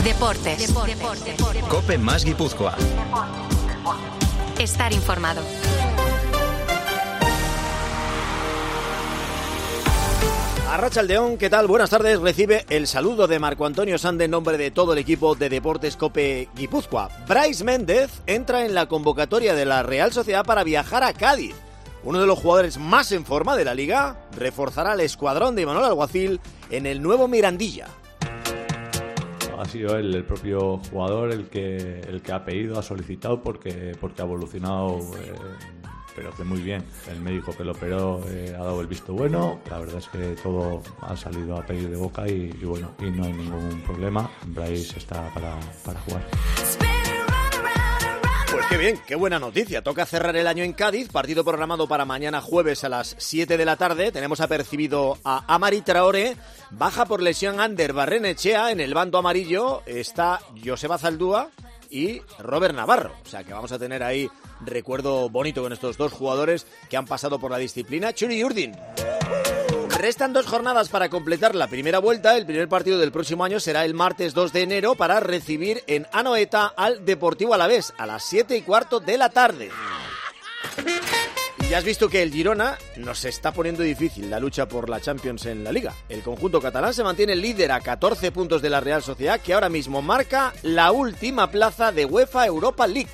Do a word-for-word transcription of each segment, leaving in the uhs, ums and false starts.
Deportes. Deportes. COPE más Guipúzcoa. Estar informado. Arratsaldeón, ¿qué tal? Buenas tardes. Recibe el saludo de Marco Antonio Sande en nombre de todo el equipo de Deportes COPE Guipúzcoa. Brais Méndez entra en la convocatoria de la Real Sociedad para viajar a Cádiz. Uno de los jugadores más en forma de la liga reforzará el escuadrón de Imanol Alguacil en el nuevo Mirandilla. Ha sido él, el propio jugador, el que el que ha pedido, ha solicitado porque porque ha evolucionado, eh, pero que muy bien. El médico que lo operó eh, ha dado el visto bueno. La verdad es que todo ha salido a pedir de boca y, y bueno, y no hay ningún problema. Brais está para, para jugar. Pues qué bien, qué buena noticia. Toca cerrar el año en Cádiz, partido programado para mañana jueves a las siete de la tarde. Tenemos apercibido a Amari Traoré, baja por lesión Ander Barrenechea. En el bando amarillo está Joseba Zaldúa y Robert Navarro. O sea que vamos a tener ahí recuerdo bonito con estos dos jugadores que han pasado por la disciplina. Txuri Urdin. Restan dos jornadas para completar la primera vuelta. El primer partido del próximo año será el martes dos de enero para recibir en Anoeta al Deportivo Alavés a las siete y cuarto de la tarde. Y ya has visto que el Girona nos está poniendo difícil la lucha por la Champions en la Liga. El conjunto catalán se mantiene líder a catorce puntos de la Real Sociedad, que ahora mismo marca la última plaza de UEFA Europa League.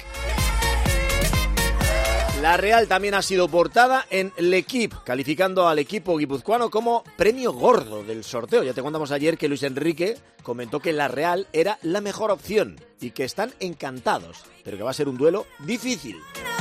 La Real también ha sido portada en L'Equipe, calificando al equipo guipuzcoano como premio gordo del sorteo. Ya te contamos ayer que Luis Enrique comentó que la Real era la mejor opción y que están encantados, pero que va a ser un duelo difícil.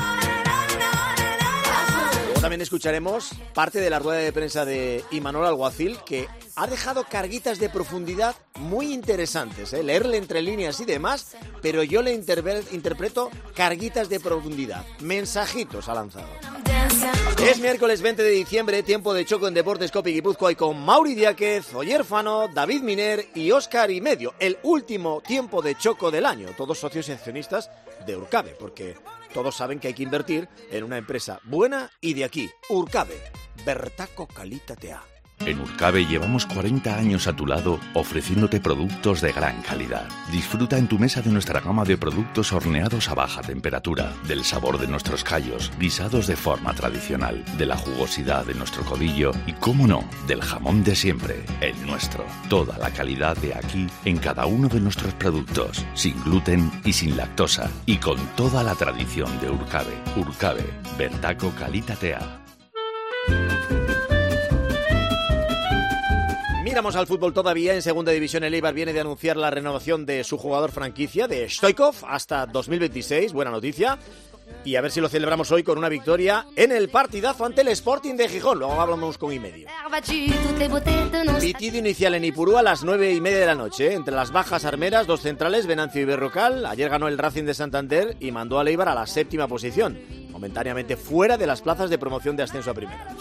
Luego también escucharemos parte de la rueda de prensa de Imanol Alguacil, que ha dejado carguitas de profundidad muy interesantes, ¿eh? Leerle entre líneas y demás, pero yo le interve- interpreto carguitas de profundidad, mensajitos ha lanzado. Es miércoles veinte de diciembre, tiempo de choco en Deportes COPE Guipúzcoa y con Mauri Diáquez, Oyer Fano, David Miner y Óscar y Medio. El último tiempo de choco del año, todos socios y accionistas de Urcabe, porque todos saben que hay que invertir en una empresa buena y de aquí, Urcabe, Bertaco Kalitatea. En Urcabe llevamos cuarenta años a tu lado ofreciéndote productos de gran calidad. Disfruta en tu mesa de nuestra gama de productos horneados a baja temperatura, del sabor de nuestros callos, guisados de forma tradicional, de la jugosidad de nuestro codillo y, cómo no, del jamón de siempre, el nuestro. Toda la calidad de aquí en cada uno de nuestros productos, sin gluten y sin lactosa, y con toda la tradición de Urcabe. Urcabe, Bertaco Kalitatea. Miramos al fútbol todavía. En segunda división el Eibar viene de anunciar la renovación de su jugador franquicia, de Stoichkov, hasta dos mil veintiséis. Buena noticia. Y a ver si lo celebramos hoy con una victoria en el partidazo ante el Sporting de Gijón. Luego hablamos con y medio. Pitido inicial en Ipurú a las nueve y media de la noche. Entre las bajas armeras, dos centrales, Venancio y Berrocal. Ayer ganó el Racing de Santander y mandó al Eibar a la séptima posición, momentáneamente fuera de las plazas de promoción de ascenso a primera.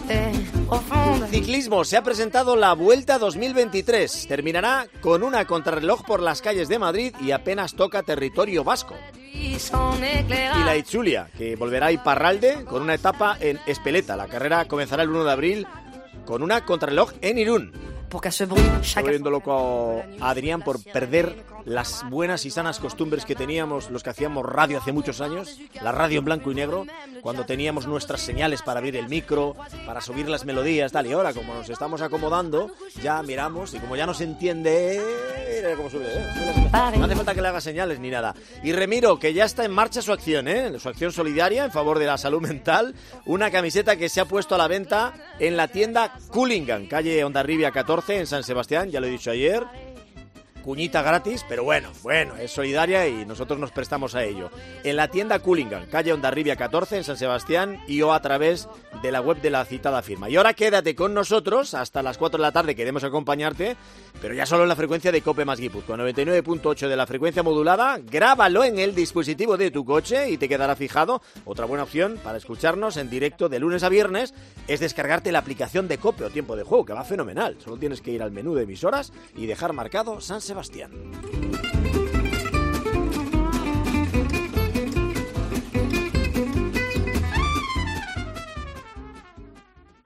Ciclismo, se ha presentado la Vuelta dos mil veintitrés. Terminará con una contrarreloj por las calles de Madrid y apenas toca territorio vasco. Y la Itzulia, que volverá a Iparralde con una etapa en Espeleta. La carrera comenzará el uno de abril con una contrarreloj en Irún. Estoy viendo loco a Adrián por perder las buenas y sanas costumbres que teníamos los que hacíamos radio hace muchos años, la radio en blanco y negro, cuando teníamos nuestras señales para abrir el micro, para subir las melodías, tal. Y ahora, como nos estamos acomodando, ya miramos y como ya no se entiende, mira cómo sube, ¿eh? No hace falta que le haga señales ni nada. Y Remiro, que ya está en marcha su acción, ¿eh? Su acción solidaria en favor de la salud mental, una camiseta que se ha puesto a la venta en la tienda Cullingan, calle Hondarribia catorce, en San Sebastián, ya lo he dicho ayer. Cuñita gratis, pero bueno, bueno, es solidaria y nosotros nos prestamos a ello. En la tienda Cullingan, calle Hondarribia catorce, en San Sebastián, y o a través de la web de la citada firma. Y ahora quédate con nosotros hasta las cuatro de la tarde, queremos acompañarte, pero ya solo en la frecuencia de COPE más Guipúzcoa, noventa y nueve punto ocho de la frecuencia modulada. Grábalo en el dispositivo de tu coche y te quedará fijado. Otra buena opción para escucharnos en directo de lunes a viernes es descargarte la aplicación de COPE o Tiempo de Juego, que va fenomenal. Solo tienes que ir al menú de emisoras y dejar marcado San Sebastián. El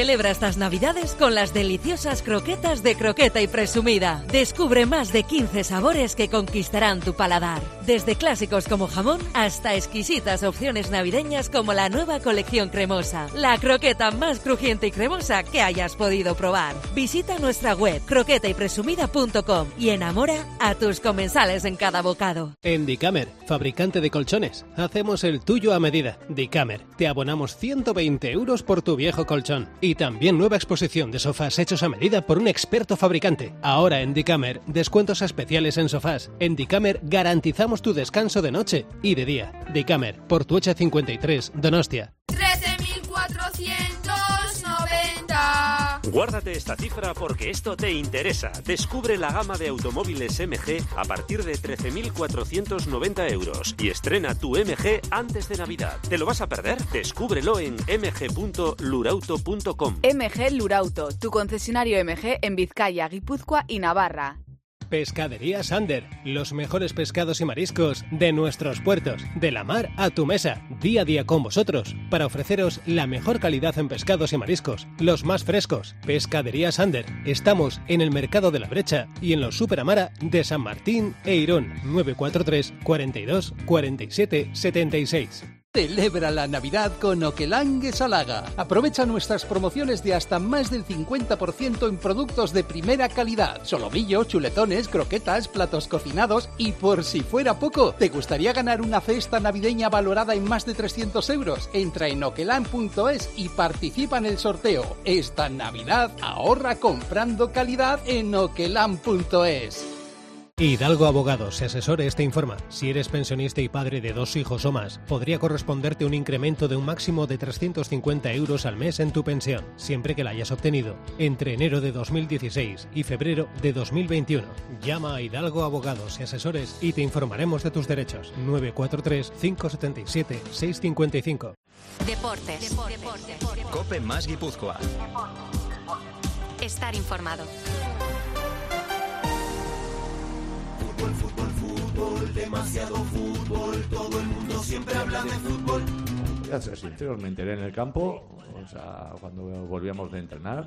Celebra estas navidades con las deliciosas croquetas de Croqueta y Presumida. Descubre más de quince sabores que conquistarán tu paladar. Desde clásicos como jamón hasta exquisitas opciones navideñas como la nueva colección cremosa. La croqueta más crujiente y cremosa que hayas podido probar. Visita nuestra web croqueta y presumida punto com y enamora a tus comensales en cada bocado. En Dicamer, fabricante de colchones, hacemos el tuyo a medida. Dicamer, te abonamos ciento veinte euros por tu viejo colchón. Y también nueva exposición de sofás hechos a medida por un experto fabricante. Ahora en Dicamer, descuentos especiales en sofás. En Dicamer garantizamos tu descanso de noche y de día. Dicamer, Portuocha cincuenta y tres, Donostia. trece mil cuatrocientos noventa. Guárdate esta cifra porque esto te interesa. Descubre la gama de automóviles M G a partir de trece mil cuatrocientos noventa euros y estrena tu M G antes de Navidad. ¿Te lo vas a perder? Descúbrelo en m g punto lurauto punto com. M G Lurauto, tu concesionario M G en Vizcaya, Guipúzcoa y Navarra. Pescadería Sander, los mejores pescados y mariscos de nuestros puertos, de la mar a tu mesa, día a día con vosotros, para ofreceros la mejor calidad en pescados y mariscos, los más frescos. Pescadería Sander, estamos en el Mercado de la Brecha y en los Superamara de San Martín e Irún, nueve cuatro tres, cuarenta y dos, cuarenta y siete, setenta y seis. Celebra la Navidad con Okelangue Salaga. Aprovecha nuestras promociones de hasta más del cincuenta por ciento en productos de primera calidad. Solomillo, chuletones, croquetas, platos cocinados y por si fuera poco, ¿te gustaría ganar una cesta navideña valorada en más de trescientos euros? Entra en okelan punto es y participa en el sorteo. Esta Navidad ahorra comprando calidad en okelan punto es. Hidalgo Abogados y Asesores te informa. Si eres pensionista y padre de dos hijos o más, podría corresponderte un incremento de un máximo de trescientos cincuenta euros al mes en tu pensión, siempre que la hayas obtenido entre enero de dos mil dieciséis y febrero de dos mil veintiuno. Llama a Hidalgo Abogados y Asesores y te informaremos de tus derechos. nueve cuatro tres, cinco siete siete, seis cinco cinco. Deportes. Deportes. Deportes. Cope más Guipúzcoa. Estar informado. Fútbol, fútbol, fútbol, demasiado fútbol, todo el mundo siempre habla de fútbol. Ya ser sinceros, me enteré en el campo, o sea, cuando volvíamos de entrenar,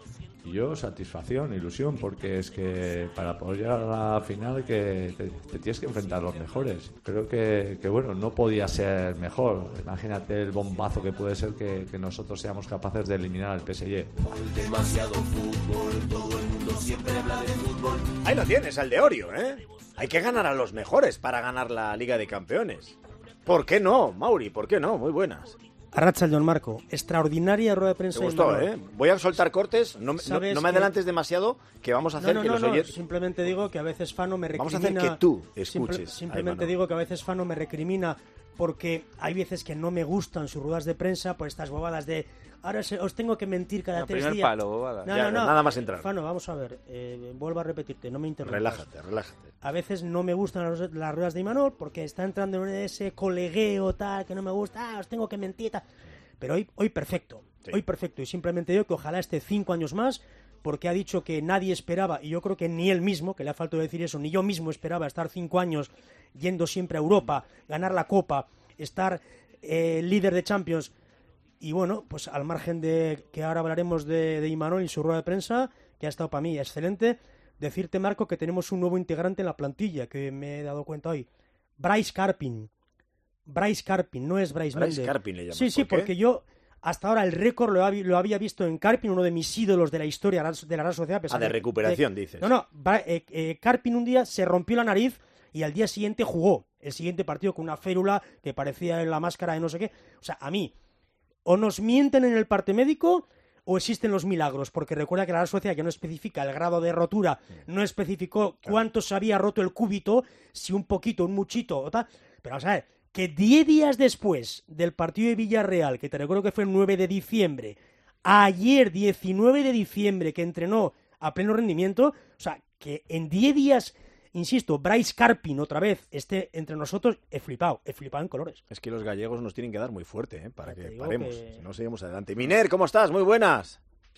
y yo satisfacción, ilusión, porque es que para poder llegar a la final que te, te tienes que enfrentar a los mejores. Creo que, que bueno, no podía ser mejor. Imagínate el bombazo que puede ser que, que nosotros seamos capaces de eliminar al P S G. Demasiado fútbol, todo el mundo siempre habla de fútbol. Ahí lo tienes, al de Orio, ¿eh? Hay que ganar a los mejores para ganar la Liga de Campeones. ¿Por qué no, Mauri? ¿Por qué no? Muy buenas. Arratsaldeon, Marco. Extraordinaria rueda de prensa. Me gustó, ¿eh? Voy a soltar cortes. No, no, no me adelantes que... demasiado, que vamos a hacer no, no, que no, los no. oyentes... Simplemente digo que a veces Fano me recrimina... Vamos a hacer que tú escuches. Simple, simplemente digo que a veces Fano me recrimina porque hay veces que no me gustan sus ruedas de prensa por estas bobadas de... Ahora os tengo que mentir cada no, tres días. Palo, bobada. No, ya, no, no. Nada más entrar. Fano, vamos a ver. Eh, vuelvo a repetirte, no me interrumpas. Relájate, relájate. A veces no me gustan las, las ruedas de Imanol porque está entrando en ese colegueo tal que no me gusta. Ah, os tengo que mentir tal. Pero hoy, hoy perfecto. Sí. Hoy perfecto. Y simplemente digo que ojalá esté cinco años más porque ha dicho que nadie esperaba, y yo creo que ni él mismo, que le ha faltado decir eso, ni yo mismo esperaba estar cinco años yendo siempre a Europa, ganar la Copa, estar eh, líder de Champions. Y bueno, pues al margen de que ahora hablaremos de, de Imanol y su rueda de prensa, que ha estado para mí excelente, decirte, Marco, que tenemos un nuevo integrante en la plantilla, que me he dado cuenta hoy. Bryce Carpin. Bryce Carpin, no es Bryce Méndez. Bryce Carpin le llamas. Sí, sí, ¿Por porque yo hasta ahora el récord lo, lo había visto en Carpin, uno de mis ídolos de la historia de la Real Sociedad. Ah, de recuperación, de, dices. No, no, eh, eh, Carpin un día se rompió la nariz y al día siguiente jugó el siguiente partido con una férula que parecía en la máscara de no sé qué. O sea, a mí... O nos mienten en el parte médico o existen los milagros, porque recuerda que la Real Sociedad que no especifica el grado de rotura, no especificó cuánto se había roto el cúbito, si un poquito, un muchito o tal. Pero vamos a ver, que diez días después del partido de Villarreal, que te recuerdo que fue el nueve de diciembre, ayer diecinueve de diciembre que entrenó a pleno rendimiento, o sea, que en diez días... Insisto, Bryce Carpin otra vez esté entre nosotros, he flipado, he flipado en colores. Es que los gallegos nos tienen que dar muy fuerte, ¿eh? Para que paremos, que... si no seguimos adelante. Miner, ¿cómo estás? Muy buenas.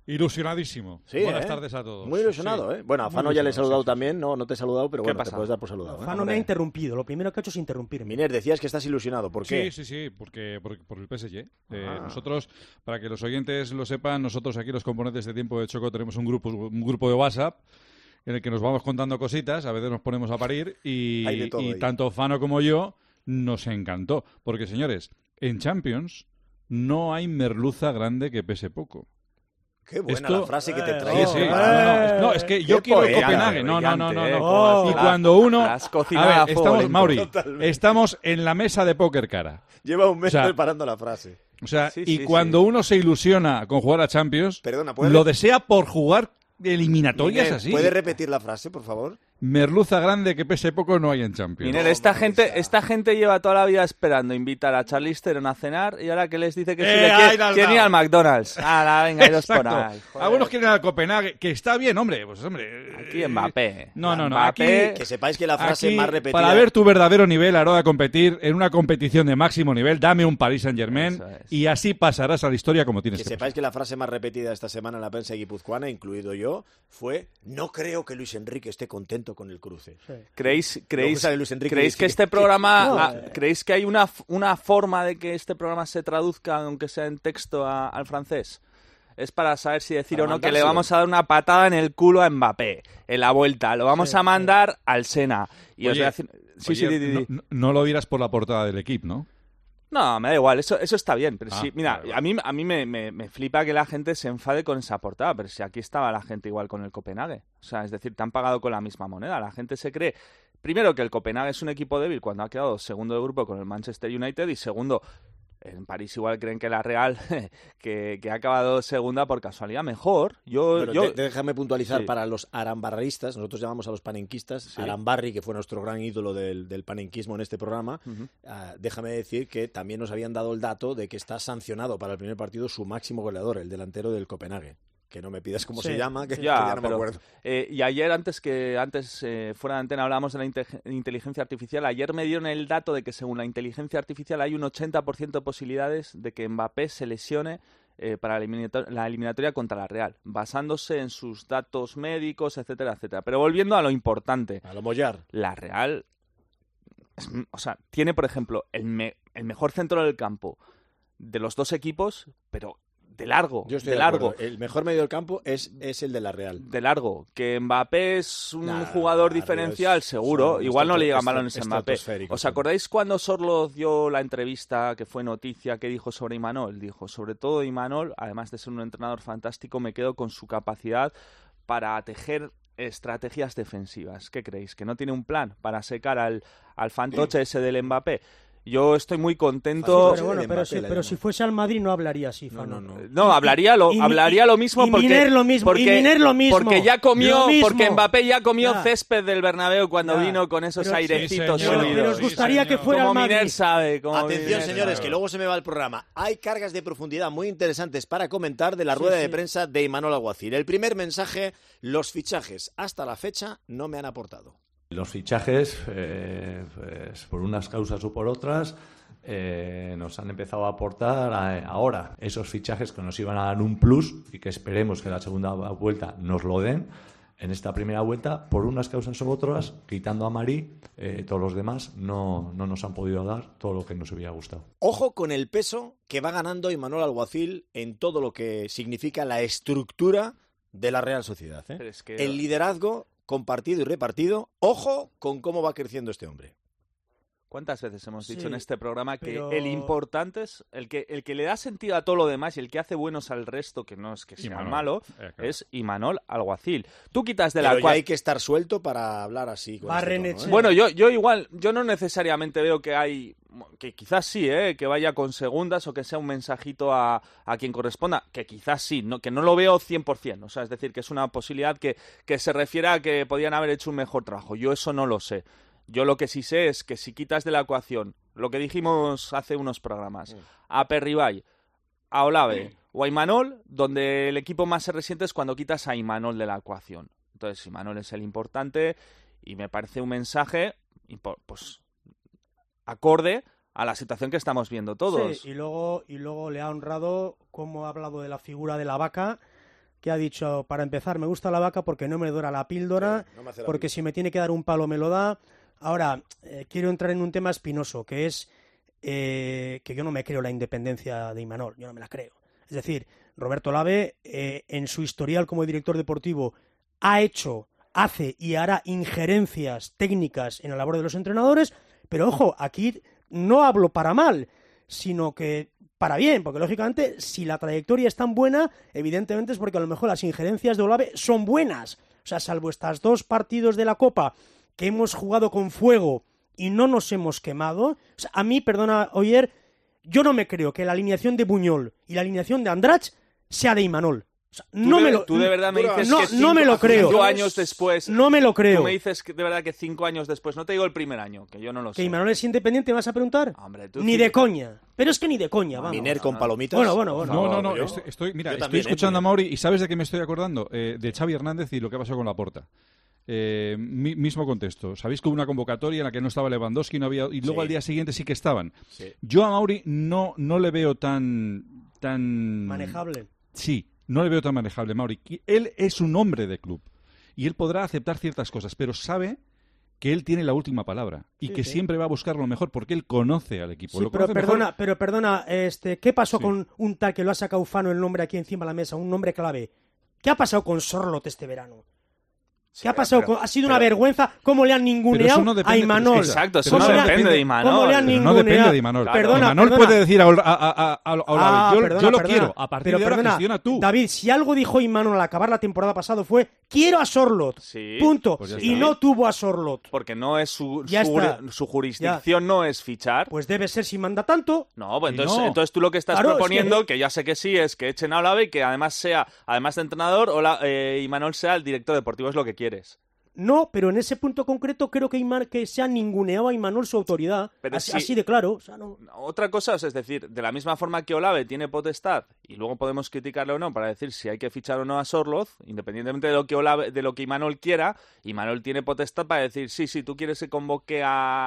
Ilusionadísimo. Sí, Buenas ¿eh? tardes a todos. Muy ilusionado, sí. ¿eh? Bueno, a Muy Fano ya le he saludado sí, sí. también. No, no te he saludado, pero bueno, pasa? te puedes dar por saludado. ¿eh? Fano me ha interrumpido. Lo primero que ha hecho es interrumpirme. Miner, decías que estás ilusionado. ¿Por qué? Sí, sí, sí, porque, por, por el P S G. Eh, Ah. Nosotros, para que los oyentes lo sepan, nosotros aquí los componentes de Tiempo de Choco tenemos un grupo, un grupo de WhatsApp en el que nos vamos contando cositas, a veces nos ponemos a parir y, Hay de todo y ahí. tanto Fano como yo nos encantó. Porque, señores, en Champions no hay merluza grande que pese poco. Qué buena Esto- la frase que te Eh, traes. Sí, sí. Eh, No, no, es, no, es que yo qué quiero el poeta, Copenhague. No, no, no, no, brillante, no. ¿eh? Oh. Y La- cuando uno... la has cocinado A a ver, fuego estamos, lento. Mauri, Totalmente. estamos en la mesa de póker cara. Lleva un mes O sea, preparando la frase. O sea, Sí, y sí, cuando uno se ilusiona con jugar a Champions, Perdona, ¿puedes, lo desea por jugar eliminatorias Miguel, así. ¿puedes repetir la frase, por favor? Merluza grande que pese poco no hay en Champions. Miner, esta gente, esta gente lleva toda la vida esperando invitar a Charlize Theron a cenar y ahora que les dice que sí Eh, le ahí quiere- le has quieren ir dado. al McDonald's. Ah, venga, iros por Exacto. ahí. joder. Algunos quieren al Copenhague, que está bien, hombre. Pues hombre. Aquí eh, Mbappé. No, no, no. Mbappé, Aquí, Que sepáis que la frase aquí, más repetida... para ver tu verdadero nivel a la hora de competir en una competición de máximo nivel, dame un Paris Saint-Germain Eso es. y así pasarás a la historia como tienes Que que, sepáis que la frase más repetida esta semana en la prensa guipuzcoana, incluido yo, fue: no creo que Luis Enrique esté contento con el cruce. ¿Creéis, Luego creéis, sale Luis Enrique y creéis dice que que- este programa, No, ah, eh. creéis que hay una, f- una forma de que este programa se traduzca, aunque sea en texto, a- al francés? Es para saber si decir Para o no que le mandárselo. vamos a dar una patada en el culo a Mbappé en la vuelta. Lo vamos Sí, a sí. mandar al Sena. Y os Oye, voy a decir... Sí, sí, Oye, di, di, di. no, no lo dirás por la portada del equipo, ¿no? No, me da igual, eso, eso está bien. Pero Ah, sí, mira, vale, vale. a mí, a mí me, me- me flipa que la gente se enfade con esa portada, pero si aquí estaba la gente igual con el Copenhague. O sea, es decir, te han pagado con la misma moneda. La gente se cree, primero, que el Copenhague es un equipo débil cuando ha quedado segundo de grupo con el Manchester United, y segundo, en París igual creen que la Real, que, que ha acabado segunda por casualidad, mejor. Yo, Bueno, yo... de- déjame puntualizar Sí. para los arambarristas, nosotros llamamos a los panenquistas, Arambarri, que fue nuestro gran ídolo del, del panenquismo en este programa, Ujú. ah, déjame decir que también nos habían dado el dato de que está sancionado para el primer partido su máximo goleador, el delantero del Copenhague. Que no me pidas cómo Sí, se llama, que, sí. que Ya, ya no me pero, acuerdo. eh, y ayer, antes que antes eh, fuera de antena, hablábamos de la inte- inteligencia artificial. Ayer me dieron el dato de que según la inteligencia artificial hay un ochenta por ciento de posibilidades de que Mbappé se lesione eh, para la, eliminator- la eliminatoria contra la Real, basándose en sus datos médicos, etcétera, etcétera. Pero volviendo a lo importante, A lo mollar. la Real, es- o sea, tiene, por ejemplo, el, me- el mejor centro del campo de los dos equipos, pero de largo, Yo estoy de de largo. acuerdo. El mejor medio del campo es, es el de la Real. De largo, que Mbappé es un Nah, jugador arriba diferencial, es- seguro. son Igual no estrato- le llegan estra- balones a Mbappé. estratosféricos, ¿Os son. acordáis cuando Sorloz dio la entrevista que fue noticia que dijo sobre Imanol? Dijo, sobre todo Imanol, además de ser un entrenador fantástico, me quedo con su capacidad para tejer estrategias defensivas. ¿Qué creéis? ¿Que no tiene un plan para secar al, al fantoche ese del Mbappé? Yo estoy muy contento. Pero bueno, pero, si, pero si fuese al Madrid no hablaría así, Fano. no, no. No, hablaría lo, y- hablaría lo mismo y porque, Miner lo mismo, porque, y Miner lo mismo. porque ya comió, Lo mismo. porque Mbappé ya comió Ya. césped del Bernabéu cuando Ya. vino con esos Pero- airecitos Sí, señor. sólidos. Pero os gustaría Sí, que señor. fuera Como al Miner Madrid. sabe. Como Atención, Miner señores, sabe. que luego se me va el programa. Hay cargas de profundidad muy interesantes para comentar de la Sí, rueda sí. de prensa de Imanol Alguacil. El primer mensaje: los fichajes hasta la fecha no me han aportado. Los fichajes, eh, pues, por unas causas o por otras, eh, nos han empezado a aportar a- ahora esos fichajes que nos iban a dar un plus y que esperemos que la segunda vuelta nos lo den. En esta primera vuelta, por unas causas u otras, quitando a Marí, eh, todos los demás no, no nos han podido dar todo lo que nos hubiera gustado. Ojo con el peso que va ganando Imanol Alguacil en todo lo que significa la estructura de la Real Sociedad, ¿eh? Pero es que- El liderazgo compartido y repartido. Ojo con cómo va creciendo este hombre. ¿Cuántas veces hemos dicho Sí, en este programa que pero- el importante es el que el que le da sentido a todo lo demás y el que hace buenos al resto, que no es que sea Imanol. malo, Eh, claro. es Imanol Alguacil. Tú quitas de Pero la ya cual... hay que estar suelto para hablar así. Con este Barrenechea. tono, ¿eh? Bueno, yo, yo igual, yo no necesariamente veo que hay, que quizás sí, ¿eh? Que vaya con segundas o que sea un mensajito a, a quien corresponda, que quizás sí, no, que no lo veo cien por ciento, o sea, es decir, que es una posibilidad que, que se refiere a que podían haber hecho un mejor trabajo, yo eso no lo sé. Yo lo que sí sé es que si quitas de la ecuación lo que dijimos hace unos programas, a Perribay, a Olave o a Imanol, donde el equipo más se resiente es cuando quitas a Imanol de la ecuación. Entonces, Imanol es el importante y me parece un mensaje impo- pues acorde a la situación que estamos viendo todos. Sí, y luego, y luego le ha honrado cómo ha hablado de la figura de la vaca, que ha dicho, para empezar, me gusta la vaca porque no me dora la píldora, sí, no me hace la porque píldora. Si me tiene que dar un palo me lo da. Ahora, eh, quiero entrar en un tema espinoso, que es eh, que yo no me creo la independencia de Imanol, yo no me la creo. Es decir, Roberto Lave, eh, en su historial como director deportivo, ha hecho, hace y hará injerencias técnicas en la labor de los entrenadores, pero ojo, aquí no hablo para mal, sino que para bien, porque lógicamente si la trayectoria es tan buena, evidentemente es porque a lo mejor las injerencias de Olave son buenas. O sea, salvo estos dos partidos de la Copa que hemos jugado con fuego y no nos hemos quemado, o sea, a mí, perdona, Oyer, yo no me creo que la alineación de Buñol y la alineación de Andrach sea de Imanol. O sea, no de, me lo, tú de verdad me dices no, que cinco, no me lo creo. cinco años después... No me lo creo. Tú me dices que de verdad que cinco años después, no te digo el primer año, que yo no lo sé. ¿Que Imanol es independiente, vas a preguntar? Hombre, tú ni sí. de coña. Pero es que ni de coña, vamos. Miner con palomitas. Bueno, bueno, bueno. No, no, no. Yo, estoy, estoy, mira, estoy también, escuchando eh, a Mauri y ¿sabes de qué me estoy acordando? Eh, de Xavi Hernández y lo que pasó con Laporta. Eh, mi, mismo contexto. Sabéis que hubo una convocatoria en la que no estaba Lewandowski no había, y luego sí. al día siguiente sí que estaban. Sí. Yo a Mauri no, no le veo tan... tan manejable. Sí, no le veo tan manejable, Mauri. Él es un hombre de club y él podrá aceptar ciertas cosas, pero sabe que él tiene la última palabra y sí, que sí. siempre va a buscar lo mejor porque él conoce al equipo. Sí, lo pero perdona, mejor. pero perdona, este, ¿qué pasó Sí. con un tal que lo ha sacado Fano el nombre aquí encima de la mesa, un nombre clave? ¿Qué ha pasado con Sorlot este verano? ¿Qué ha pasado? pero, ha sido pero, una vergüenza cómo le han ninguneado no depende, a Imanol. Exacto, eso pero no no depende depende, de Imanol. ¿Cómo le han Pero no ninguneado? depende de Imanol. Claro. Perdona, Imanol perdona. puede decir a, a, a, a, a Olave, Ah, yo, perdona, yo lo perdona. quiero, a partir Pero de ahora perdona, gestiona tú. David, si algo dijo Imanol al acabar la temporada pasada fue quiero a Sorlot, Sí, punto, pues ya y está. no tuvo a Sorlot. Porque no es su, Ya su, está. su jurisdicción no es fichar. Pues debe ser si manda tanto. No, pues Y entonces, no. entonces tú lo que estás Claro, es proponiendo, que- que... ya sé que sí, es que echen a Olave y que además sea, además de entrenador, Ola, eh, Imanol sea el director deportivo, es lo que quieres. No, pero en ese punto concreto creo que, Iman, que se ha ninguneado a Imanol su autoridad. Pero así, sí. así de claro. O sea, no... Otra cosa es, es decir, de la misma forma que Olave tiene potestad, y luego podemos criticarle o no para decir si hay que fichar o no a Sorloz, independientemente de lo que Olave, de lo que Imanol quiera, Imanol tiene potestad para decir, sí, sí, tú quieres que convoque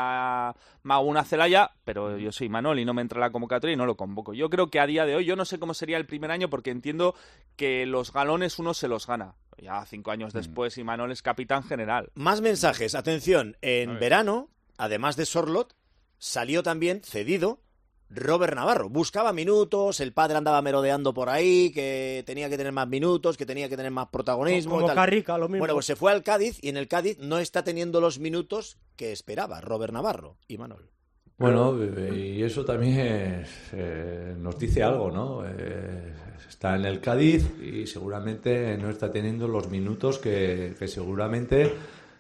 a Maguna Celaya, pero yo soy Imanol y no me entra la convocatoria y no lo convoco. Yo creo que a día de hoy, yo no sé cómo sería el primer año porque entiendo que los galones uno se los gana. Ya cinco años después Imanol es capitán general. Más mensajes. Atención, en verano, además de Sorlot, salió también cedido Robert Navarro. Buscaba minutos, el padre andaba merodeando por ahí, que tenía que tener más minutos, que tenía que tener más protagonismo. Como y tal. Carrica, lo mismo. Bueno, pues se fue al Cádiz y en el Cádiz no está teniendo los minutos que esperaba Robert Navarro. Imanol. Bueno, y eso también eh, nos dice algo, ¿no? Eh, está en el Cádiz y seguramente no está teniendo los minutos que, que seguramente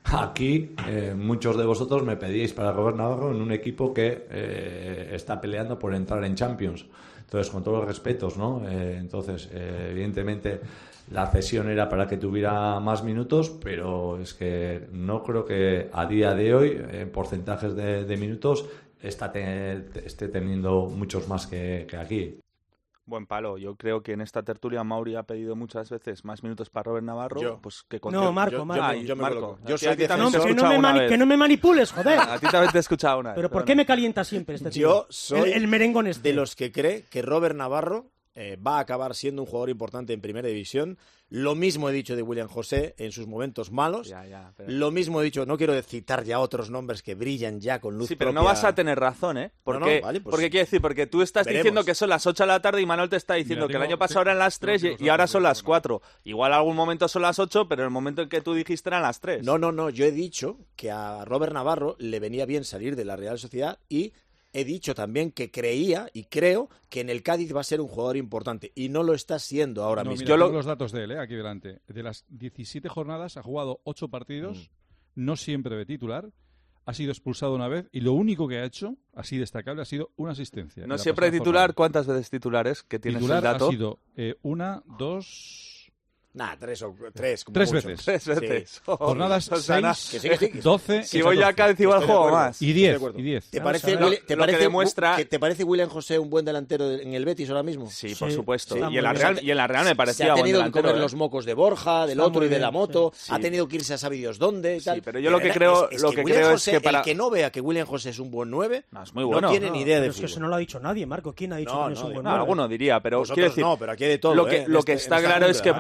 aquí eh, muchos de vosotros me pedíais para Robert Navarro en un equipo que eh, está peleando por entrar en Champions. Entonces, con todos los respetos, ¿no? Eh, entonces, eh, evidentemente, la cesión era para que tuviera más minutos, pero es que no creo que a día de hoy, en porcentajes de, de minutos, está te, esté teniendo muchos más que, que aquí. Buen palo. Yo creo que en esta tertulia Mauri ha pedido muchas veces más minutos para Robert Navarro. Yo. Pues que No, Marco, yo, Marco. Yo, Ay, yo me Marco. coloco. Yo A ti- soy a ti también defensor. te he que, no escuchado me una mani- vez. que no me manipules, joder. A ti también te he escuchado una vez. Pero ¿por perdona. qué me calienta siempre este tío? Yo soy el, el merengón este. de los que cree que Robert Navarro eh, va a acabar siendo un jugador importante en Primera División. Lo mismo he dicho de William José en sus momentos malos. Ya, ya, pero... Lo mismo he dicho, no quiero citar ya otros nombres que brillan ya con luz Sí, pero propia. no vas a tener razón, ¿eh? Porque, No, no, vale, pues porque quiere decir, porque tú estás veremos. diciendo que son las ocho de la tarde y Manuel te está diciendo Mira, que tengo- el año pasado eran las tres tengo y, los y ahora datos son de las Manuel. cuatro. Igual algún momento son las ocho, pero en el momento en que tú dijiste eran las tres. No, no, no, yo he dicho que a Robert Navarro le venía bien salir de la Real Sociedad y he dicho también que creía y creo que en el Cádiz va a ser un jugador importante y no lo está siendo ahora No, mismo. mira, tengo los datos de él, ¿eh? Aquí delante. De las diecisiete jornadas ha jugado ocho partidos, Mm. no siempre de titular, ha sido expulsado una vez y lo único que ha hecho, así destacable, ha sido una asistencia. No en la siempre pasada titular, jornada. ¿cuántas veces titulares que tienes Titular el dato? ha sido eh, una, dos... Nah, tres o tres. Como Tres mucho. veces. Tres veces. Sí. Jornadas O sea, na- seis, que sí, que sí. doce... Si voy a Cádiz igual Estoy de juego acuerdo. más. Y Estoy de diez, acuerdo. y diez. ¿Te Vamos parece, a ver. Willi- te Lo que parece, demuestra- que ¿Te parece William José un buen delantero en el Betis ahora mismo? Sí, por Sí, supuesto. sí, y, está en la muy Real, bien. y en la Real me Se parecía ha buen tenido que delantero. comer ¿eh? los mocos de Borja, del Está otro muy y de bien, la moto. sí. Ha Sí. tenido que irse a sabe Dios dónde y Sí, tal. pero yo De lo que verdad, creo- es, es lo que que William creo es José, que para- el que no vea que William José es un buen nueve, No, es muy bueno. no tiene No, ni idea pero de es que fútbol. eso no lo ha dicho nadie, Marco. ¿Quién ha dicho No, que no es no, un buen No, nueve? alguno diría, pero Vosotros quiero decir, no, pero aquí hay de todo. lo que, ¿eh? En lo que este- está en esta claro es que jungla. para Ah, ju- ya-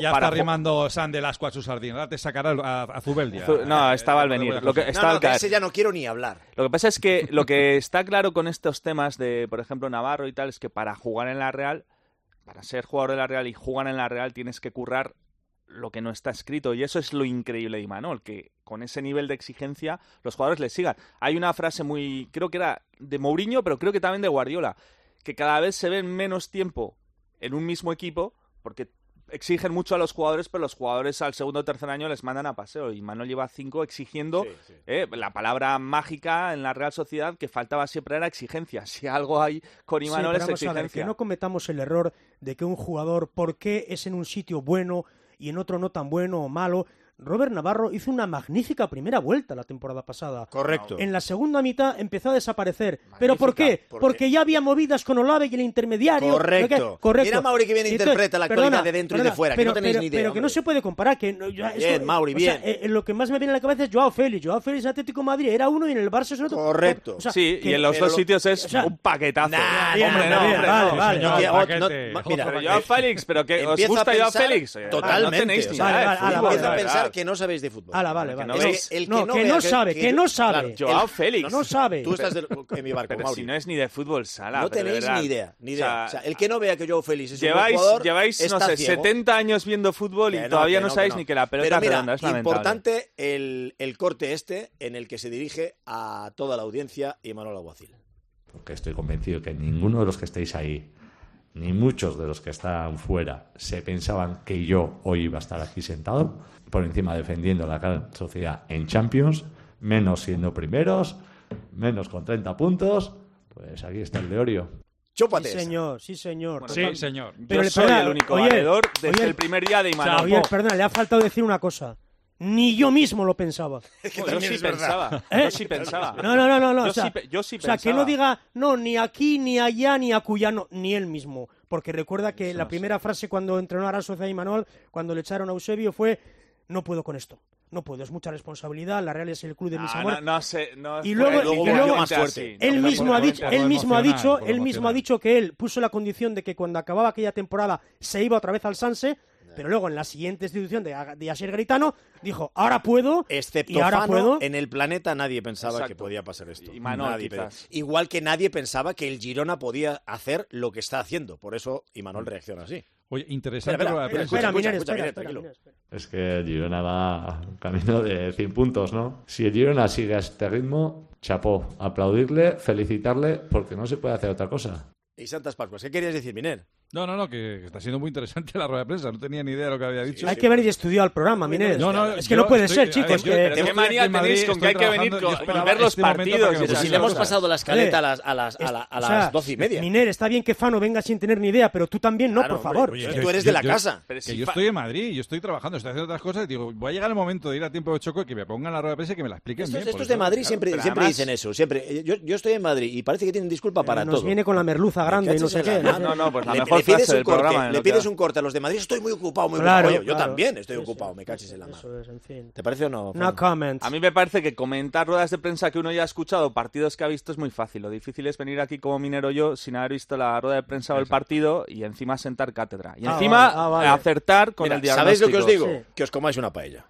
ya para está rimando San del Asco a su sardina. Ahora te sacará a, a Zubeldia. No, estaba al venir. Lo que, estaba no, no, al caer. de ese ya no quiero ni hablar. Lo que pasa es que lo que está claro con estos temas de, por ejemplo, Navarro y tal, es que para jugar en la Real, para ser jugador de la Real y jugar en la Real tienes que currar lo que no está escrito. Y eso es lo increíble de Imanol, que con ese nivel de exigencia los jugadores le sigan. Hay una frase muy, creo que era de Mourinho, pero creo que también de Guardiola, que cada vez se ven menos tiempo en un mismo equipo, porque exigen mucho a los jugadores, pero los jugadores al segundo o tercer año les mandan a paseo. Y Imanol lleva cinco exigiendo. Sí, sí. Eh, la palabra mágica en la Real Sociedad que faltaba siempre era exigencia. Si algo hay con Imanol sí, es exigencia. Ver, que no cometamos el error de que un jugador, ¿por qué es en un sitio bueno y en otro no tan bueno o malo? Robert Navarro hizo una magnífica primera vuelta la temporada pasada. Correcto. En la segunda mitad empezó a desaparecer. Magnífica. ¿Pero por qué? ¿Por Porque qué? Ya había movidas con Olave y el intermediario. Correcto. Correcto. Mira Mauri que bien Entonces, interpreta la actualidad perdona, de dentro perdona, y de fuera, pero, que no tenéis pero, ni idea. Pero que hombre. no se puede comparar. Que no, ya, bien, eso, Mauri, bien. O sea, eh, lo que más me viene a la cabeza es Joao Félix. Joao Félix en Atlético de Madrid era uno y en el Barça es otro. Correcto. O sea, sí, que, y en los dos lo, sitios es o sea, un paquetazo. Nah, hombre, hombre, no, no, hombre, vale, no, vale, señor, vale, no, no, mira, pero Joao Félix, pero que os gusta Joao Félix. Totalmente. No tenéis ni idea. Empieza a pensar que no sabéis de fútbol. Ala, vale, vale. No es que, el que no, no, que no sabe, que, que no sabe. Claro, Joao Félix. No sabe. Tú estás de, en mi barco, pero Mauri. Si no es ni de fútbol sala. No tenéis ni idea, ni idea. O sea, el que no vea que Joao Félix es lleváis, un buen jugador, lleváis, está no sé, ciego. setenta años viendo fútbol y que no, todavía que no, no sabéis que no. ni que la pelota Pero mira, redonda es lamentable. Importante el, el corte este en el que se dirige a toda la audiencia Imanol Alguacil. Porque estoy convencido que ninguno de los que estáis ahí, ni muchos de los que están fuera, se pensaban que yo hoy iba a estar aquí sentado, por encima defendiendo la Real Sociedad en Champions, menos siendo primeros, menos con treinta puntos, pues aquí está el de Orio. Chúpate. Sí, señor, sí, señor. Bueno, sí, señor. Pero yo soy perdona, el único oye, valedor desde oye, el primer día de Imanol. Oye, perdona, le ha faltado decir una cosa. Ni yo mismo lo pensaba. Es que yo sí pensaba. ¿Eh? Yo sí pensaba. No, no, no, no. no yo, o sea, sí, yo sí pensaba. O sea, que no diga, no, ni aquí, ni allá, ni acullá, no, ni él mismo. Porque recuerda que Eso la no primera sé. frase cuando entrenó a la Sociedad de Imanol, cuando le echaron a Eusebio, fue: no puedo con esto. No puedo, es mucha responsabilidad, la Real es el club de mis no, amores. No, no sé, no y luego, luego, y luego más fuerte. Él mismo ha dicho, él mismo ha dicho, él mismo ha dicho que él puso la condición de que cuando acababa aquella temporada se iba otra vez al Sanse. Pero luego en la siguiente institución de, de Asier Garitano dijo, ahora puedo, excepto y ahora Fano, puedo. En el planeta nadie pensaba Exacto. que podía pasar esto. Y Imanol, nadie, quizás. Igual que nadie pensaba que el Girona podía hacer lo que está haciendo. Por eso Imanol reacciona así. Oye, interesante. Espera, espera, espera, espera, espera, Miner, escucha, espera, escucha, espera, Miner, espera. Es que el Girona va camino de cien puntos, ¿no? Si el Girona sigue a este ritmo, chapó, aplaudirle, felicitarle, porque no se puede hacer otra cosa. Y Santas Pascuas, ¿qué querías decir, Miner? No, no, no, que, que está siendo muy interesante la rueda de prensa. No tenía ni idea de lo que había dicho. Sí, hay sí. que venir y estudiar el programa, Miner. No, no, es que no puede estoy, ser, chicos. Ver, que... ¿Pero qué manía tenéis con que hay que venir con, y ver los este partidos? Pero si le hemos pasado la escaleta a las, a las, a la, a las o sea, doce y media. Miner, está bien que Fano venga sin tener ni idea, pero tú también no, claro, por favor. Oye, tú eres de la yo, casa. Pero si que yo estoy en Madrid, yo estoy trabajando, estoy haciendo otras cosas y digo, voy a llegar el momento de ir a tiempo de Choco y que me pongan la rueda de prensa y que me la expliquen estos, bien. Estos de Madrid siempre, siempre dicen eso, siempre. Yo, yo estoy en Madrid y parece que tienen disculpa para todo. Nos viene con la merluza grande y no sé qué. No, no, pues la mejor frase del programa. Le pides un corte a los de Madrid, estoy muy ocupado, muy claro, ocupado. Yo claro. también estoy sí, ocupado, sí, me cachis en la mano. Eso es, en fin. ¿Te parece o no? No comment. A mí me parece que comentar ruedas de prensa que uno ya ha escuchado, partidos que ha visto, es muy fácil. Lo difícil es venir aquí como minero yo sin haber visto la rueda de prensa o el partido y encima sentar cátedra. Y ah, encima vale, ah, vale. acertar con Mira, el diagnóstico. ¿sabéis lo que os digo? Sí. Que os comáis una paella.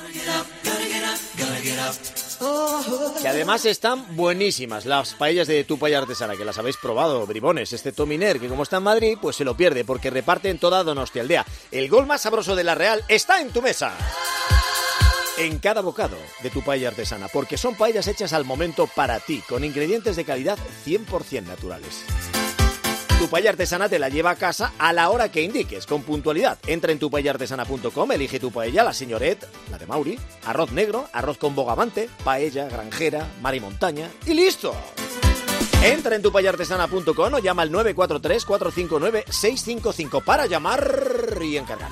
Que además están buenísimas las paellas de Tu Paella Artesana, que las habéis probado, bribones, excepto Miner, que como está en Madrid, pues se lo pierde, porque reparte en toda Donostialdea. El gol más sabroso de la Real está en tu mesa. En cada bocado de Tu Paella Artesana, porque son paellas hechas al momento para ti, con ingredientes de calidad cien por ciento naturales. Tu Paella Artesana te la lleva a casa a la hora que indiques, con puntualidad. Entra en tu paella artesana punto com, elige tu paella, la señoret, la de Mauri, arroz negro, arroz con bogavante, paella, granjera, mar y montaña, y ¡listo! Entra en tu paella artesana punto com o llama al nueve cuatro tres, cuatro cinco nueve, seis cinco cinco para llamar y encargar.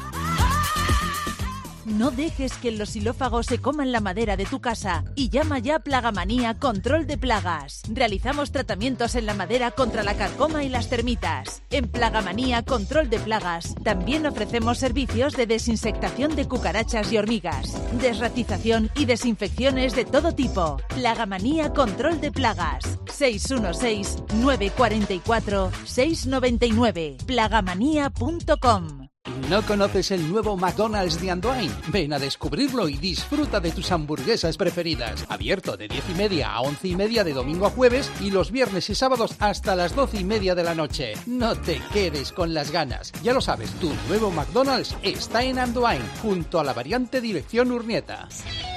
No dejes que los xilófagos se coman la madera de tu casa y llama ya a Plagamanía Control de Plagas. Realizamos tratamientos en la madera contra la carcoma y las termitas. En Plagamanía Control de Plagas también ofrecemos servicios de desinsectación de cucarachas y hormigas, desratización y desinfecciones de todo tipo. Plagamanía Control de Plagas. seis uno seis, nueve cuatro cuatro, seis nueve nueve. plagamanía punto com. ¿No conoces el nuevo McDonald's de Andoain? Ven a descubrirlo y disfruta de tus hamburguesas preferidas. Abierto de diez y media a once y media de domingo a jueves y los viernes y sábados hasta las doce y media de la noche. No te quedes con las ganas. Ya lo sabes, tu nuevo McDonald's está en Andoain, junto a la variante dirección Urnieta.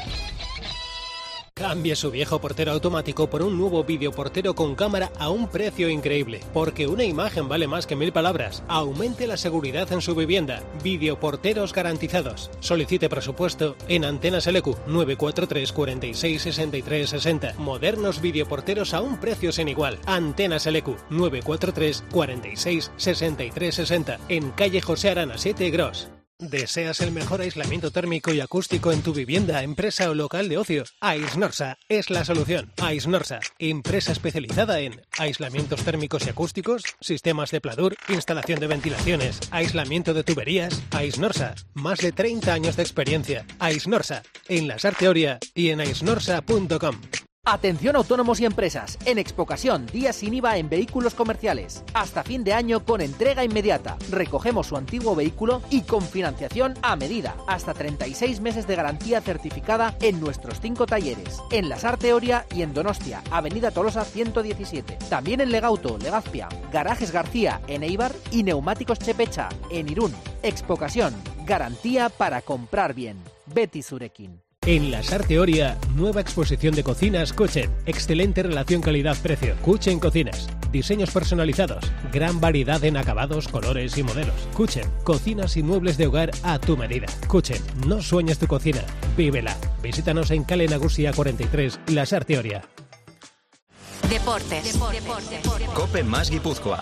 Cambie su viejo portero automático por un nuevo videoportero con cámara a un precio increíble, porque una imagen vale más que mil palabras. Aumente la seguridad en su vivienda. Videoporteros garantizados. Solicite presupuesto en Antenas L Q nueve cuatro tres, cuarenta y seis, sesenta y tres, sesenta. Modernos videoporteros a un precio sin igual. Antenas L Q nueve cuatro tres, cuarenta y seis, sesenta y tres, sesenta. En calle José Arana siete Gros. ¿Deseas el mejor aislamiento térmico y acústico en tu vivienda, empresa o local de ocio? Aisnorsa es la solución. Aisnorsa, empresa especializada en aislamientos térmicos y acústicos, sistemas de pladur, instalación de ventilaciones, aislamiento de tuberías. Aisnorsa, más de treinta años de experiencia. Aisnorsa, en la Sarteoria y en aisnorsa punto com. Atención autónomos y empresas, en Expocasión, días sin I V A en vehículos comerciales. Hasta fin de año con entrega inmediata. Recogemos su antiguo vehículo y con financiación a medida. Hasta treinta y seis meses de garantía certificada en nuestros cinco talleres. En la Sarteoria y en Donostia, Avenida Tolosa ciento diecisiete. También en Legauto, Legazpia, Garajes García en Eibar y Neumáticos Chepecha en Irún. Expocasión, garantía para comprar bien. Betty Zurekin. En la Sarteoria, nueva exposición de cocinas Kuchen. Excelente relación calidad-precio. Kuchen Cocinas. Diseños personalizados. Gran variedad en acabados, colores y modelos. Kuchen. Cocinas y muebles de hogar a tu medida. Kuchen. No sueñes tu cocina. Vívela. Visítanos en Calle Nagusia cuarenta y tres, La Sarteoria. Deportes. Deportes. Deportes. Cope más Guipúzcoa.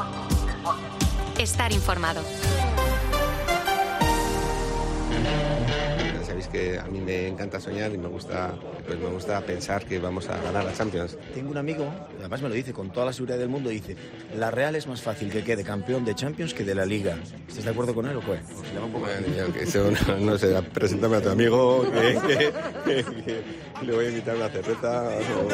Estar informado. Sabéis que a mí me encanta soñar y me gusta, pues me gusta pensar que vamos a ganar la Champions. Tengo un amigo, además me lo dice con toda la seguridad del mundo, dice: la Real es más fácil que quede campeón de Champions que de la Liga. ¿Estás de acuerdo con él o qué? Bueno, yo que eso no, no sé, preséntame a tu amigo, que, que, que, que le voy a invitar una cerveza. O,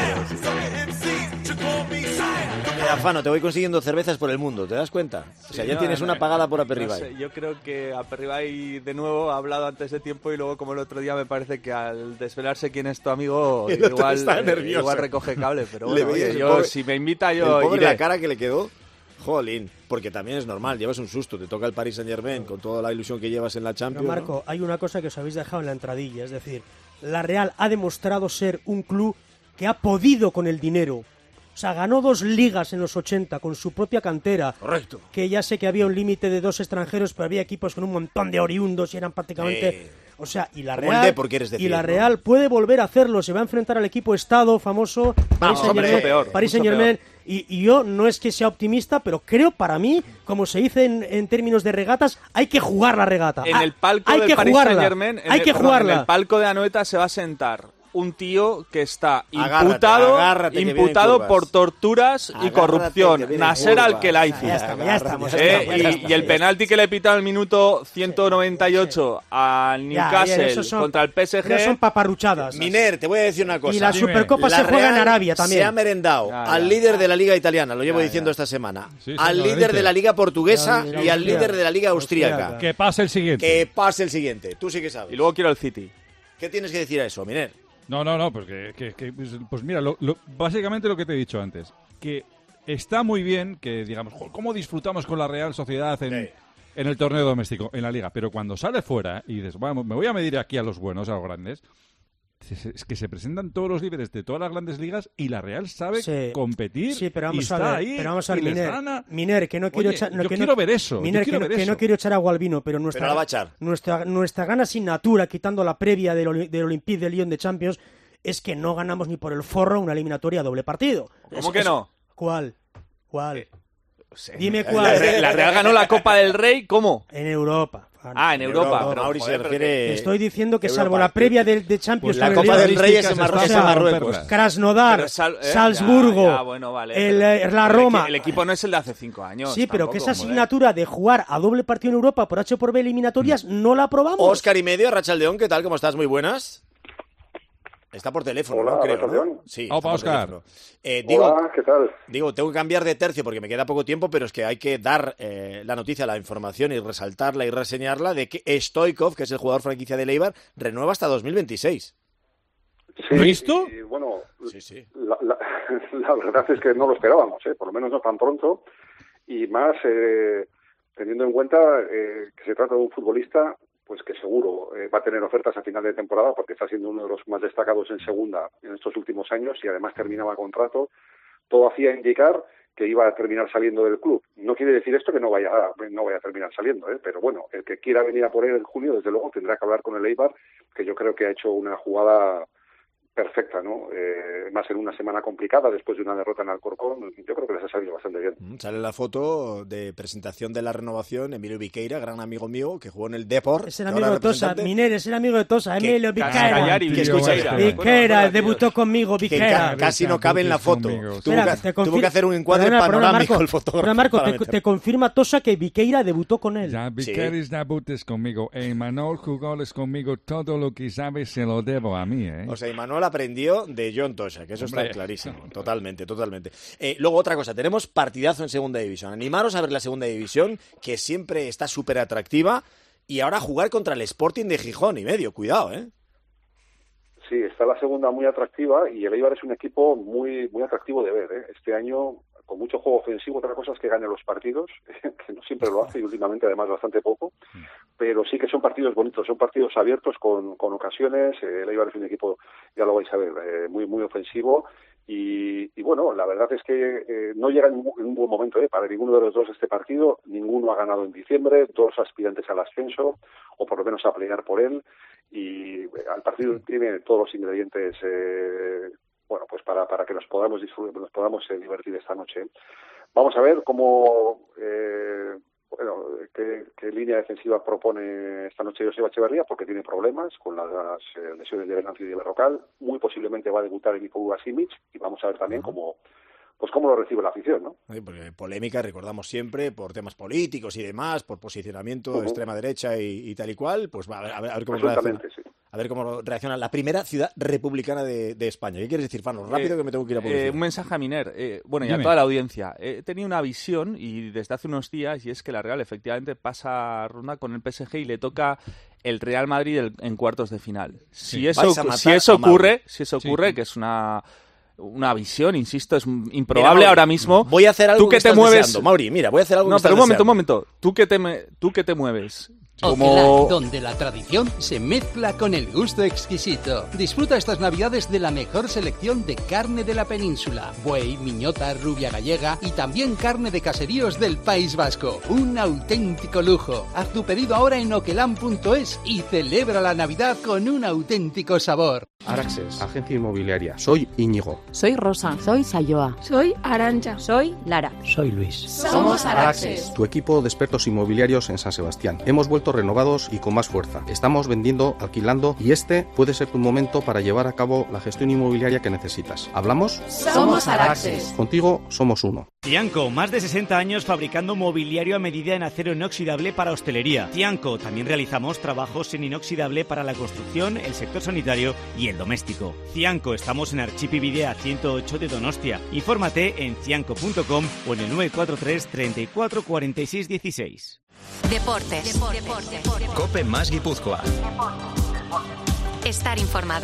Mira, Fano, te voy consiguiendo cervezas por el mundo, ¿te das cuenta? O sea, Sí, ya no, tienes no, una no, pagada por no Aperribay. sé, yo creo que Aperribay de nuevo ha hablado antes de tiempo y luego, como el otro día, me parece que al desvelarse quién es tu amigo, El otro igual, está eh, nervioso. igual recoge cable. Pero Le bueno, veis oye, el yo, pobre- si me invita, yo el pobre iré. la cara que le quedó, jolín, porque también es normal, llevas un susto, te toca el Paris Saint-Germain con toda la ilusión que llevas en la Champions. Pero Marco, hay una cosa que os habéis dejado en la entradilla, es decir, la Real ha demostrado ser un club que ha podido con el dinero. O sea, ganó dos ligas en los ochenta con su propia cantera. Correcto. Que ya sé que había un límite de dos extranjeros, pero había equipos con un montón de oriundos y eran prácticamente... Eh, o sea, y la como el Real, Depor, quieres decir, y la ¿no? Real puede volver a hacerlo. Se va a enfrentar al equipo Estado famoso, Paris Vamos, hombre, Saint-Germain. mucho peor, Paris mucho Saint-Germain. Y, y yo no es que sea optimista, pero creo para mí, como se dice en, en términos de regatas, hay que jugar la regata. En Ah, el palco hay del que Paris jugarla. Saint-Germain, en hay el- que perdón, jugarla. en el palco de Anoeta se va a sentar un tío que está Agárrate, imputado, agárrate, que vienen imputado curvas. por torturas y Agárrate, corrupción. que vienen Nasser curvas. Al-Khelaifi. Ya estamos, ya estamos, Eh, ya estamos, ya y, estamos, y el ya penalti que le pita al minuto ciento noventa y ocho al Ya, Newcastle bien, esos son- contra el P S pero son G. paparruchadas. Miner, te voy a decir una cosa. Y la Dime. Supercopa La se juega en Real Arabia también. Se ha merendado Ya, al ya. líder de la Liga Italiana, lo llevo Ya, diciendo ya. esta semana, Sí, al señor, líder dice. de la Liga Portuguesa Ya, ya, y al austríaca. líder de la Liga Austríaca. Austríaca. Que pase el siguiente. Que pase el siguiente, tú sí que sabes. Y luego quiero el City. ¿Qué tienes que decir a eso, Miner? No, no, no, porque que, que, pues, pues mira, lo- lo- básicamente lo que te he dicho antes, que está muy bien que digamos, "Jo, ¿cómo disfrutamos con la Real Sociedad en, Sí. en el torneo doméstico, en la liga?" Pero cuando sale fuera y dices, bueno, me voy a medir aquí a los buenos, a los grandes, es es que se presentan todos los líderes de todas las grandes ligas y la Real sabe Sí. competir Sí, pero y vamos a está ver, ahí pero vamos a ver, y les Miner, gana. Miner, que no quiero Oye, echar, no, yo que quiero no, ver eso, yo Miner, que, quiero no, ver que no eso. quiero echar agua al vino, pero nuestra, Pero la va a echar. nuestra, nuestra gran asignatura, quitando la previa del, Oli- del Olympique de Lyon de Champions, es que no ganamos ni por el forro una eliminatoria a doble partido. ¿Cómo Es- que es- no? ¿Cuál? ¿Cuál? Sí. Dime La, cuál. Re- la Real ganó la Copa del Rey, ¿cómo? En Europa. Ah, en Europa. No, pero, Mauri se joder, pero refiere- Te estoy diciendo que Europa. salvo la previa de, de Champions Pues la con el Copa Lyon, del Rey es en, Mar- o es en sea, Marruecos. Krasnodar, Pero sal- eh, Salzburgo, ya, ya, bueno, vale, el, pero- eh, la pero el Roma. equi- El, equipo no es el de hace cinco años. Sí, pero tampoco, que esa joder. asignatura de jugar a doble partido en Europa por H por B eliminatorias no la aprobamos. Óscar y medio, Rachaldeón, ¿qué tal? ¿Cómo estás? Muy buenas. Está por teléfono, Hola, ¿no? Creo, Rafael. ¿no? Sí. Opa, Óscar. Eh, digo, Hola, ¿qué tal? Digo, tengo que cambiar de tercio porque me queda poco tiempo, pero es que hay que dar eh, la noticia, la información y resaltarla y reseñarla de que Stoichkov, que es el jugador franquicia del Eibar, renueva hasta dos mil veintiséis. Sí, ¿Listo? Y, bueno, sí, sí. La, la, la verdad es que no lo esperábamos, ¿eh? Por lo menos no tan pronto, y más eh, teniendo en cuenta eh, que se trata de un futbolista pues que seguro eh, va a tener ofertas a final de temporada porque está siendo uno de los más destacados en segunda en estos últimos años y además terminaba contrato. Todo hacía indicar que iba a terminar saliendo del club. No quiere decir esto que no vaya a, no vaya a terminar saliendo, ¿eh? Pero bueno, el que quiera venir a por él en junio, desde luego tendrá que hablar con el Eibar, que yo creo que ha hecho una jugada perfecta, ¿no? Eh, más en una semana complicada después de una derrota en Alcorcón, yo creo que les ha salido bastante bien. Mm, sale la foto de presentación de la renovación, Emilio Viqueira, gran amigo mío, que jugó en el Depor. Es el amigo de Tosa, Miner, es el amigo de Tosa, Que- Emilio Viqueira. que escucha, Viqueira, debutó conmigo, que Viqueira. ca- casi no cabe en la foto. Tuvo, Espera, que, te tuvo confir- que hacer un encuadre Perdona, perdona, panorámico Marco, el fotógrafo. Perdona, Marco, para te, meter. te confirma Tosa que Viqueira debutó con él. Ya, Viqueira debutes conmigo. Emanuel jugadores conmigo. Todo lo que sabes se lo debo a mí, ¿eh? O sea, Imanol aprendió de John Tosa, que eso Hombre. está clarísimo. Totalmente, totalmente. Eh, luego, otra cosa, tenemos partidazo en Segunda División. Animaros a ver la Segunda División, que siempre está súper atractiva, y ahora jugar contra el Sporting de Gijón y medio. Cuidado, ¿eh? Sí, está la segunda muy atractiva y el Eibar es un equipo muy muy atractivo de ver, ¿eh? Este año con mucho juego ofensivo, otra cosa es que gane los partidos, que no siempre lo hace y últimamente además bastante poco, pero sí que son partidos bonitos, son partidos abiertos con, con ocasiones. El Eibar es un equipo, ya lo vais a ver, eh, muy muy ofensivo y, y bueno, la verdad es que eh, no llega en un, en un buen momento eh, para ninguno de los dos este partido, ninguno ha ganado en diciembre, dos aspirantes al ascenso o por lo menos a pelear por él y eh, el partido tiene todos los ingredientes eh, bueno, pues para, para que nos podamos disfrutar, nos podamos eh, divertir esta noche. Vamos a ver cómo, eh, bueno, qué, qué línea defensiva propone esta noche Joseba Echeverría, porque tiene problemas con las eh, lesiones de Venancio y de Berrocal. Muy posiblemente va a debutar el Nikola Simic y vamos a ver también cómo, pues cómo lo recibe la afición, ¿no? Sí, porque polémica, recordamos siempre, por temas políticos y demás, por posicionamiento de Uh-huh. extrema derecha y, y tal y cual, pues va, a ver, a ver, a ver cómo Absolutamente, reacciona. sí. A ver cómo reacciona la primera ciudad republicana de, de España. ¿Qué quieres decir, Fano? Rápido, Eh, que me tengo que ir a eh, publicidad. un mensaje a Miner, eh, bueno, y a Dime. toda la audiencia. He tenido una visión, y desde hace unos días, y es que la Real efectivamente pasa ronda con el P S G y le toca el Real Madrid el- en cuartos de final. Si Sí. eso, Vais a ocu- matar si eso a Mauri. ocurre, si eso Sí. ocurre, que es una... Una visión, insisto, es Mira, improbable Mauri, ahora mismo. voy a hacer algo tú que, que te estás mueves. deseando. Mauri, mira, voy a hacer algo No, que pero un estás momento, un deseando. momento. Tú que te, me- tú que te mueves. Como... Como. donde la tradición se mezcla con el gusto exquisito. Disfruta estas navidades de la mejor selección de carne de la península. Buey, miñota, rubia gallega y también carne de caseríos del País Vasco. Un auténtico lujo. Haz tu pedido ahora en oquelan punto es y celebra la Navidad con un auténtico sabor. Araxes, agencia inmobiliaria. Soy Íñigo. Soy Rosa. Soy Sayoa. Soy Arancha. Soy Lara. Soy Luis. Somos Araxes. Tu equipo de expertos inmobiliarios en San Sebastián. Hemos vuelto renovados y con más fuerza. Estamos vendiendo, alquilando y este puede ser tu momento para llevar a cabo la gestión inmobiliaria que necesitas. ¿Hablamos? Somos Araxes. Contigo somos uno. Tianco, más de sesenta años fabricando mobiliario a medida en acero inoxidable para hostelería. Tianco, también realizamos trabajos en inoxidable para la construcción, el sector sanitario y el doméstico. Tianco, estamos en Archipividea ciento ocho de Donostia. Infórmate en cianco punto com o en el nueve cuatro tres, treinta y cuatro, cuarenta y seis, dieciséis. Deportes. Deportes. Cope más Guipúzcoa. Estar informado.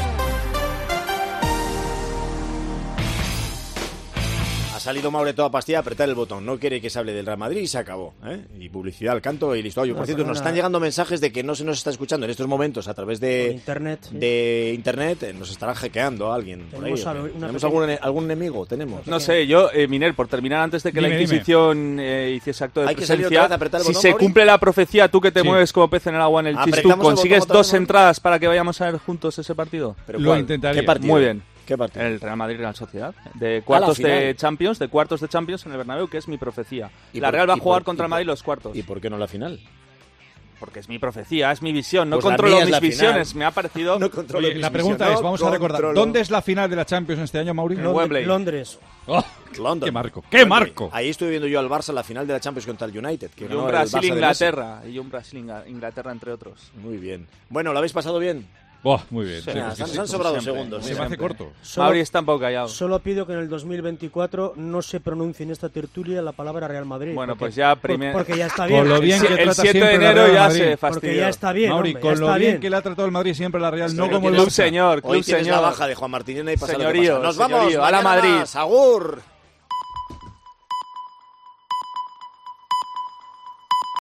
Ha salido Maure toda pastilla a apretar el botón. No quiere que se hable del Real Madrid y se acabó, ¿eh? Y publicidad al canto y listo. Oye, por No, cierto, nos perdona. están llegando mensajes de que no se nos está escuchando en estos momentos a través de Por internet, sí. de internet. eh, Nos estarán hackeando a alguien por ahí. Tenemos ¿o al- qué? una ¿Tenemos pequeña- algún, ene- algún enemigo? ¿Tenemos? No sé, yo, eh, Miner, por terminar antes de que Dime, la dime. Inquisición eh, hiciese acto de Hay que salir presencia, otra vez a apretar el si botón, se Mauri. cumple la profecía, tú que te Sí. mueves como pez en el agua en el Apretamos Chistum, el botón ¿consigues otra dos vez, Mauri. entradas para que vayamos a ver juntos ese partido? ¿Pero Lo cuál? intentaría. ¿Qué partido? Muy bien. ¿Qué partido? El Real Madrid Real Sociedad. De cuartos final. de Champions, de cuartos de Champions en el Bernabéu, que es mi profecía. ¿Y La por- Real va a y jugar por- contra y el por- Madrid los cuartos. ¿Y por qué no la final? Porque es mi profecía, es mi visión. No Pues la controlo mía es mis la final. visiones. Me ha parecido... No controlo Oye, mis la pregunta visiones. es, vamos No a recordar, controlo. ¿dónde es la final de la Champions este año, Mauri? En Wembley. Londres. Oh, London. ¡Qué marco! ¡Qué marco! Ahí estuve viendo yo al Barça la final de la Champions contra el United. Que Y ganó un el Barça de Messi. Brasil-Inglaterra. Y un Brasil-Inglaterra, entre otros. Muy bien. Bueno, ¿lo habéis pasado bien? Buah, muy bien. Sí, Sí, nada, sí, se han- sí, se han como sobrado siempre. segundos. Se me hace corto. Mauri está un poco callado. Solo pido que en el dos mil veinticuatro no se pronuncie en esta tertulia la palabra Real Madrid. Bueno, porque- pues ya por- primer- Porque ya está bien. Con lo bien que El trata siete de siempre la enero Real ya Madrid. se fastidió. Porque ya está bien, Mauri, hombre, con ya lo está bien bien. que le ha tratado el Madrid siempre la Real, no Pero como el tienes- Club señor, Hoy club tienes señor. la baja de Juan Martínez y pasa lo que Señorío, pasa. Nos vamos, señorío, a la mañana Madrid. más. Agur.